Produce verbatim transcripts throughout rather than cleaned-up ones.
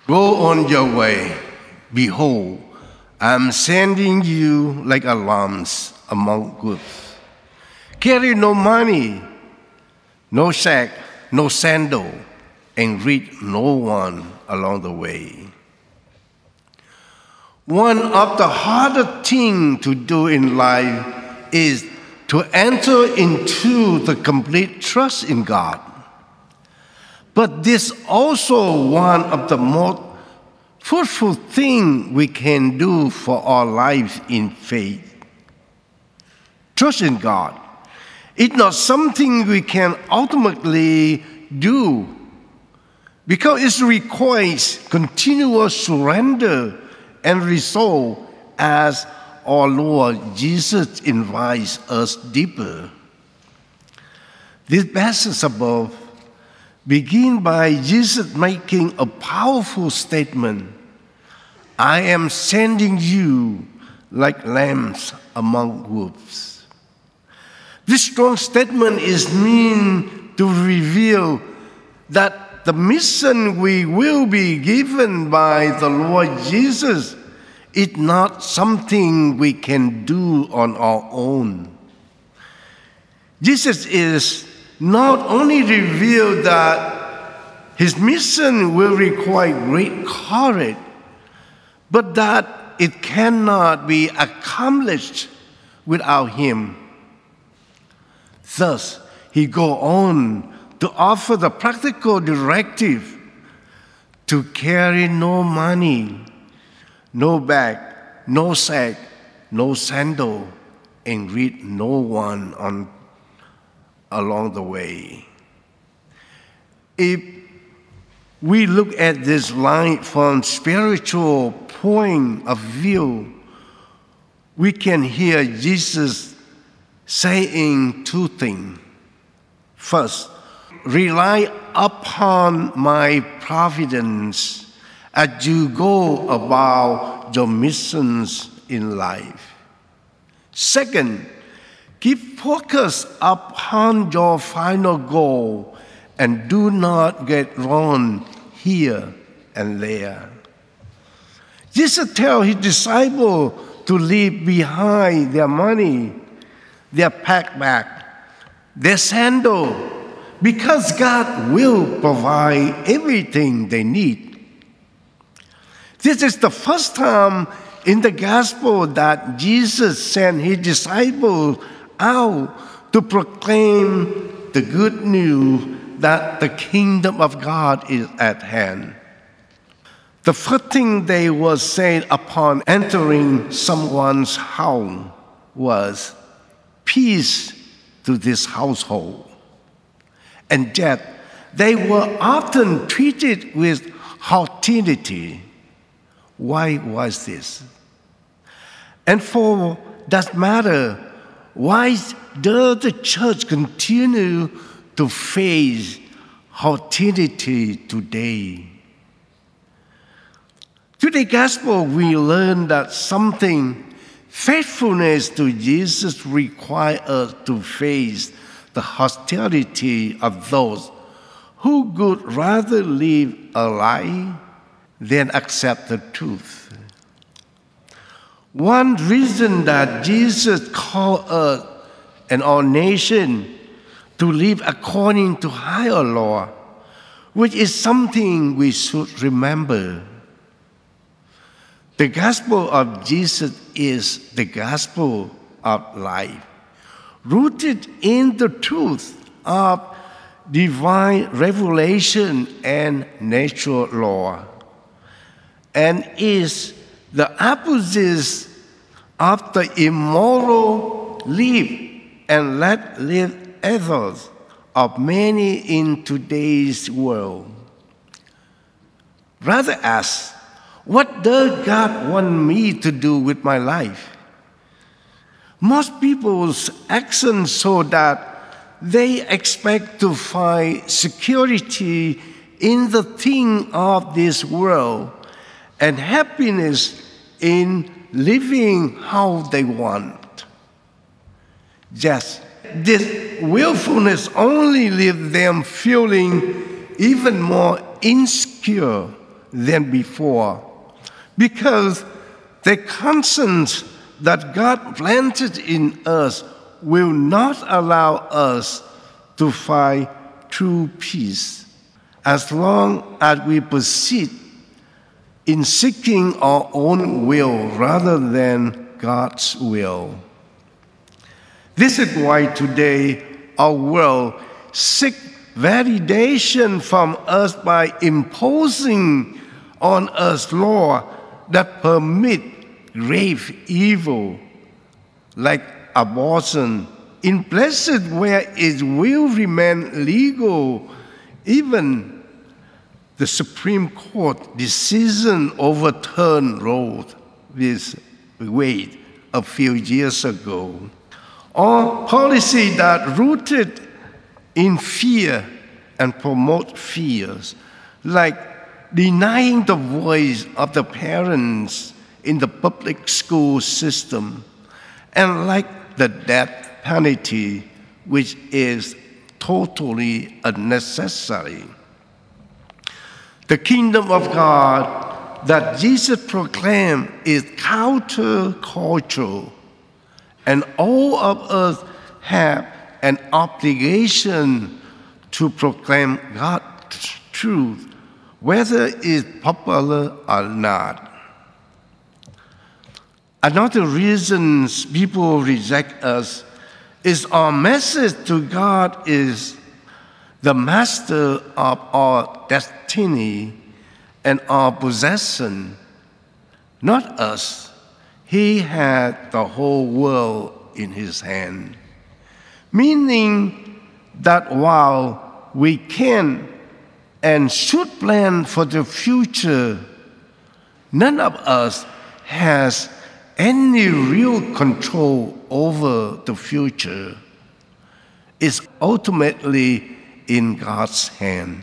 Go on your way. Behold, I am sending you like a lambs among wolves. Carry no money, no sack, no sandal, and greet no one along the way. One of the hardest things to do in life is to enter into the complete trust in God. But this is also one of the most fruitful things we can do for our lives in faith. Trust in God. It's not something we can ultimately do because it requires continuous surrender and resolve as our Lord Jesus invites us deeper. This passage above begin by Jesus making a powerful statement. I am sending you like lambs among wolves. This strong statement is meant to reveal that the mission we will be given by the Lord Jesus is not something we can do on our own. Jesus is not only revealed that his mission will require great courage, but that it cannot be accomplished without him. Thus, he goes on to offer the practical directive to carry no money, no bag, no sack, no sandal, and greet no one on along the way. If we look at this line from spiritual point of view, we can hear Jesus saying two things. First, rely upon my providence as you go about your missions in life. Second, keep focus upon your final goal and do not get wrong here and there. Jesus tells his disciples to leave behind their money, their pack bag, their sandal, because God will provide everything they need. This is the first time in the gospel that Jesus sent his disciples out to proclaim the good news that the kingdom of God is at hand. The first thing they were said upon entering someone's house was, peace to this household. And yet, they were often treated with hostility. Why was this? And for that matter, why does the church continue to face hostility today? Through the gospel, we learn that something faithfulness to Jesus requires us to face the hostility of those who would rather live a lie than accept the truth. One reason that Jesus called us and our nation to live according to higher law, which is something we should remember. The gospel of Jesus is the gospel of life, rooted in the truth of divine revelation and natural law, and is the opposite of the immoral live and let live ethos of many in today's world. Rather ask, what does God want me to do with my life? Most people's actions show that they expect to find security in the things of this world and happiness in living how they want. Yes, this willfulness only leaves them feeling even more insecure than before, because the conscience that God planted in us will not allow us to find true peace as long as we persist in seeking our own will rather than God's will. This is why today our world seeks validation from us by imposing on us laws that permit grave evil like abortion in places where it will remain legal. Even the Supreme Court decision overturned Roe v. Wade a few years ago. Or policy that rooted in fear and promote fears, like denying the voice of the parents in the public school system, and like the death penalty, which is totally unnecessary. The kingdom of God that Jesus proclaimed is countercultural, and all of us have an obligation to proclaim God's truth, whether it's popular or not. Another reason people reject us is our message to God is the master of our destiny and our possession, not us. He had the whole world in his hand. Meaning that while we can and should plan for the future, none of us has any real control over the future. It's ultimately in God's hand.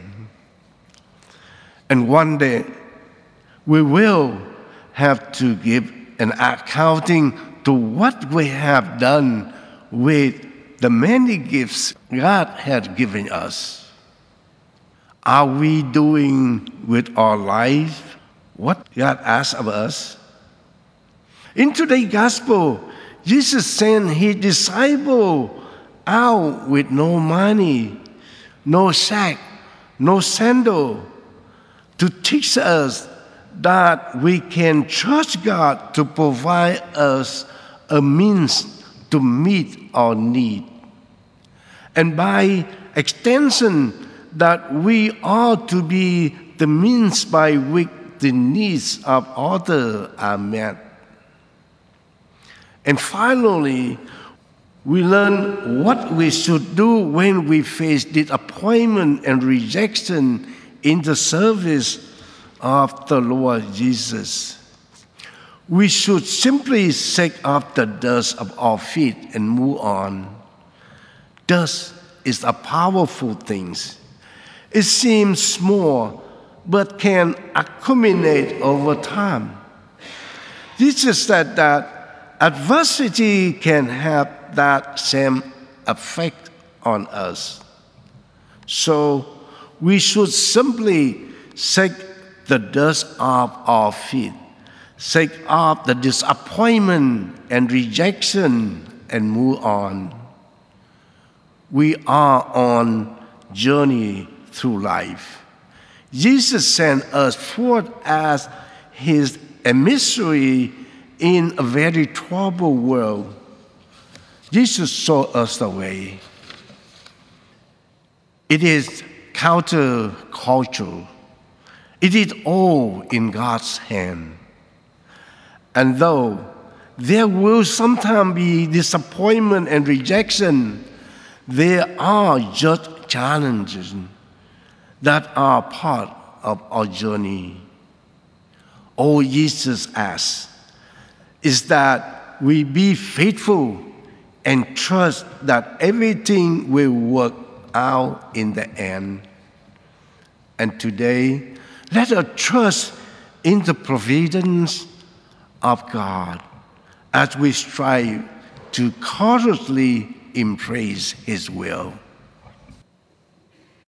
And one day, we will have to give an accounting to what we have done with the many gifts God has given us. Are we doing with our life what God asks of us? In today's gospel, Jesus sent his disciples out with no money, no sack, no sandal, to teach us that we can trust God to provide us a means to meet our need. And by extension, that we are to be the means by which the needs of others are met. And finally, we learn what we should do when we face disappointment and rejection in the service of the Lord Jesus. We should simply shake off the dust of our feet and move on. Dust is a powerful thing. It seems small, but can accumulate over time. Jesus said that adversity can have that same effect on us. So we should simply shake the dust off our feet, shake off the disappointment and rejection, and move on. We are on journey through life. Jesus sent us forth as his emissary in a very troubled world. Jesus showed us the way. It is countercultural. It is all in God's hand. And though there will sometimes be disappointment and rejection, there are just challenges that are part of our journey. All Jesus asks is that we be faithful and trust that everything will work out in the end. And today, let us trust in the providence of God as we strive to courageously embrace his will.